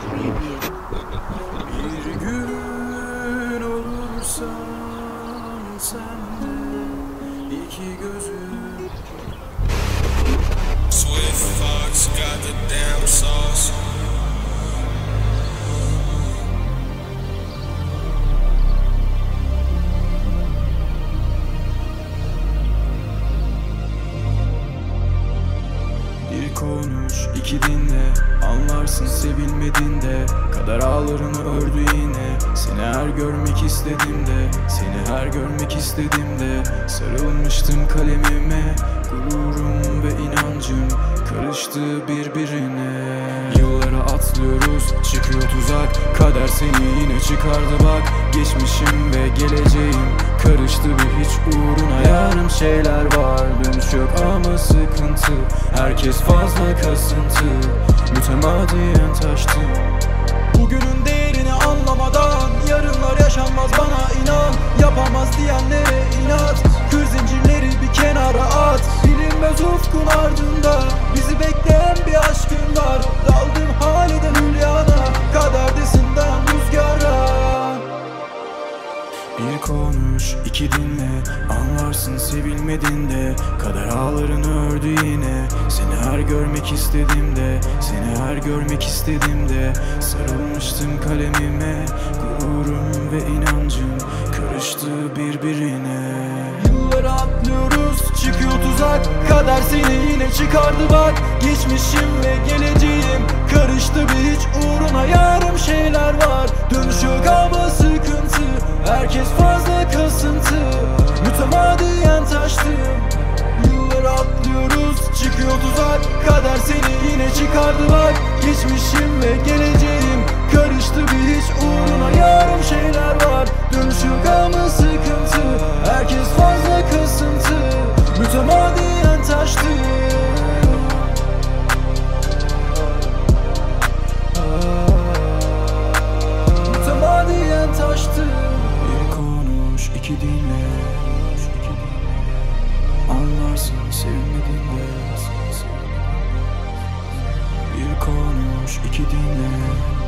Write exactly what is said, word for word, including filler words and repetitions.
Bir gün olursan sen de iki gözüm. Swift Fox got the damn sauce. Bir konuş, iki dinle, anlarsın sevilmedin de. Kader ağlarını ördü yine. Seni her görmek istedim de, seni her görmek istedim de. Sarılmıştım kalemime, gururum ve inancım karıştı birbirine. Yıllara atlıyoruz, çıkıyor tuzak. Kader seni yine çıkardı bak. Geçmişim ve geleceğim karıştı bir hiç uğruna. Yarım şeyler var, dönüş yok ama sıkıntı. Herkes fazla kasıntı, mütemadiyen taştı. Bugünün değerini anlamadan yarınlar yaşanmaz, bana inan. Yapamaz diyenlere inat, kır zincirleri bir kenara at. Bilinmez ufkun ardında bizi bekleyen bir aşkın var. Daldım haliden hülyana, kaderdesinden rüzgara. Bir konuş, iki dinle, anlarsın sevilmedin de. Kader ağlarını ördü yine. Seni her görmek istedim de, seni her görmek istedim de. Sarılmıştım kalemime, gururum ve inancım karıştı birbirine. Yılları atlıyoruz, çıkıyor tuzak. Kader seni yine çıkardı bak. Geçmişim ve geleceğim karıştı bir hiç uğruna. Yarım şeyler var, dönüş yok ama sıkıntı. Herkes fazla kasıntı, mütemadiyen taştım. Yılları atlıyoruz, çıkıyor tuzak. Kader seni yine çıkardı bak. Geçmişim ve geleceğim karıştı bir hiç uğruna. Yarım şeyler var, dönüş yok ama sıkıntı. Herkes fazla kasıntı, mütemadiyen taştı. Mütemadiyen taştı. Bir konuş, iki dinle, anlarsın sevmedin de. Bir konuş, iki dinle,